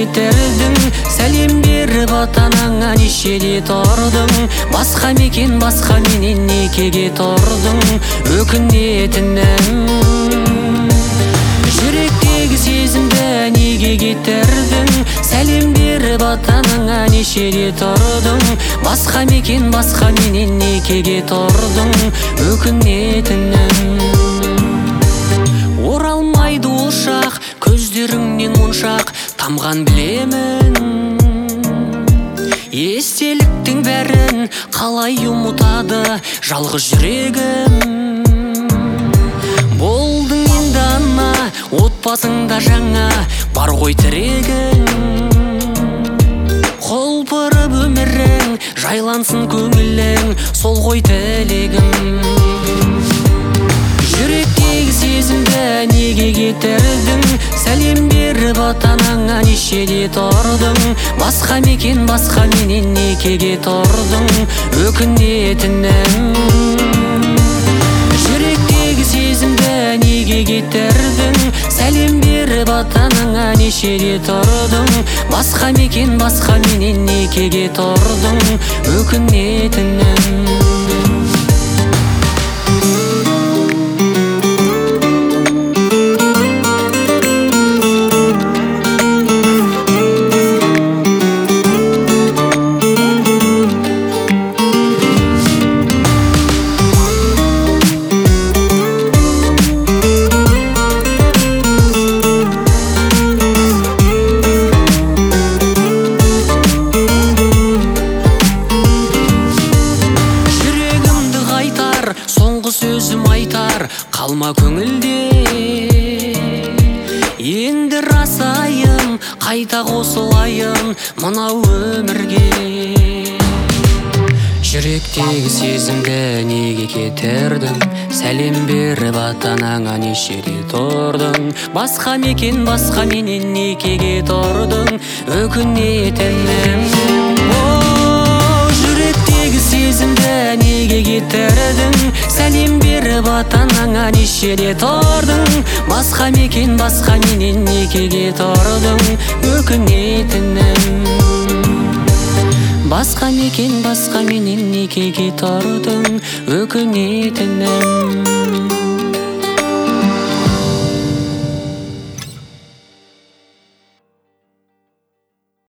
кетердің? Сәлем беріп ата-анаңа нешеде тұрдың? Басқа мекен, басқа менен некеге тұрдың? Өкінетінім, жүректегі сезімді неге кетердің? Сәлем беріп ата-анаңа нешеде тұрдың? Басқа мекен, басқа менен некеге тұрдың? Өкінетінім, оралмайды ол шақ, көздеріңнен моншақ тамған білемін. Естеліктің бәрін қалай ұмытады жалғыз жүрегім? Болдың енді ана, отбасыңда жаңа бар ғой тірегің. Құлпырып өмірің, жайлансын көңілің, сол ғой тілегім. Жүректегі сезімді неге кетердің? Сәлем беріп ата-анаңа нешеде тұрдың? Басқа мекен, басқа менен некеге тұрдың? Өкінетінім, жүректегі сезімді неге кетердің? Сәлем беріп ата-анаңа нешеде тұрдың? Басқа мекен, басқа менен некеге тұрдың? Өкінетінім, соңғы сөзім айтар қалма көңілде. Енді расайым, қайта қосылайын мынау өмірге. Жүректегі сезімді неге кетердің? Сәлем беріп ата-анаңа нешеде тұрдың? Басқа мекен, басқа менен некеге тұрдың? Өкінетінім, жүректегі сезімді неге кетердің? Сәлем беріп ата-анаңа нешеде тұрдың? Басқа мекен, басқа менен некеге тұрдың? Өкінетінім, басқа мекен, басқа менен некеге тұрдың? Өкінетінім.